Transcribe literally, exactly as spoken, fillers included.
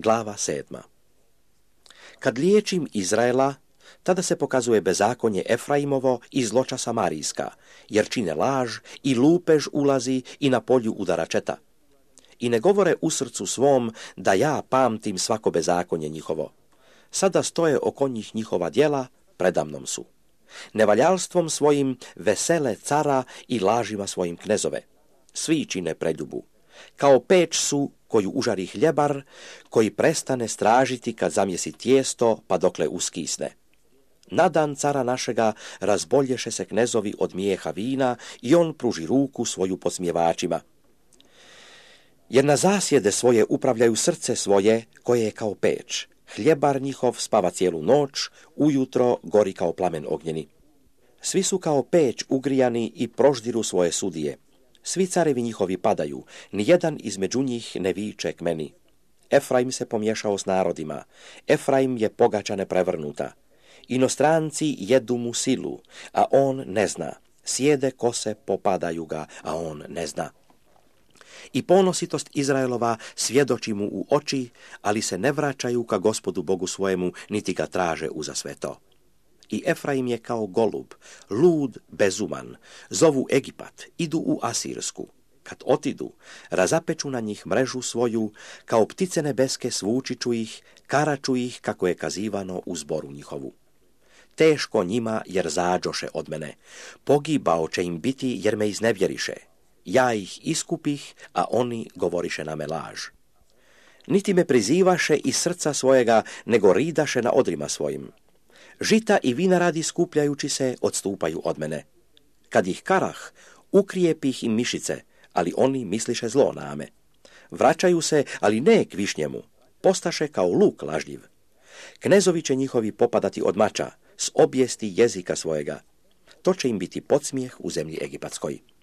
Glava sedma. Kad liječim Izraela, tada se pokazuje bezakonje Efraimovo i zloča Samarijska, jer čine laž i lupež ulazi i na polju udara četa. I ne govore u srcu svom da ja pamtim svako bezakonje njihovo. Sada stoje oko njih njihova djela, predamnom su. Nevaljalstvom svojim vesele cara i lažima svojim knezove. Svi čine predljubu. Kao peć su koju užari hljebar, koji prestane stražiti kad zamjesi tijesto pa dokle uskisne. Na dan cara našega razbolješe se knezovi od mijeha vina i on pruži ruku svoju podsmjevačima. Jer na zasjede svoje upravljaju srce svoje koje je kao peć. Hljebar njihov spava cijelu noć, ujutro gori kao plamen ognjeni. Svi su kao peć ugrijani i proždiru svoje sudije. Svi carevi njihovi padaju, nijedan između njih ne viče k meni. Efraim se pomiješao s narodima, Efraim je pogača neprevrnuta. Inostranci jedu mu silu, a on ne zna. Sjede kose, popadaju ga, a on ne zna. I ponositost Izraelova svjedoči mu u oči, ali se ne vraćaju ka Gospodu Bogu svojemu, niti ga traže uza sve to. I Efraim je kao golub, lud, bezuman, zovu Egipat, idu u Asirsku. Kad otidu, razapeču na njih mrežu svoju, kao ptice nebeske svučiću ih, karaču ih, kako je kazivano u zboru njihovu. Teško njima, jer zađoše od mene, pogibao će im biti, jer me iznevjeriše. Ja ih iskupih, a oni govoriše na me laž. Niti me prizivaše iz srca svojega, nego ridaše na odrima svojim. Žita i vinaradi skupljajući se, odstupaju od mene. Kad ih karah, ukrijepih im mišice, ali oni misliše zlo na me. Vraćaju se, ali ne k višnjemu, postaše kao luk lažljiv. Knezovi će njihovi popadati od mača, s objesti jezika svojega. To će im biti podsmijeh u zemlji egipatskoj.